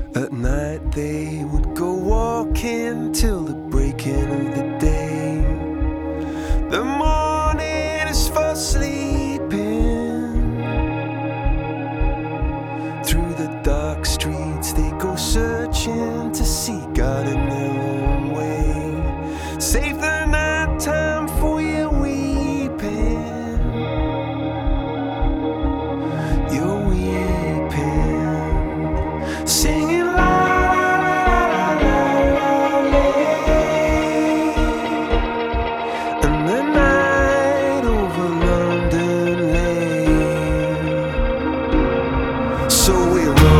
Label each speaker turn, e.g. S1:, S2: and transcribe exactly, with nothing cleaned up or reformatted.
S1: At night they would go walking till the breaking of the day. The morning is for sleeping. Through the dark streets they go searching to see God in their own way. Save the night time for your weeping. You're weeping, singing la la la la la. And the night over London lay. So we rode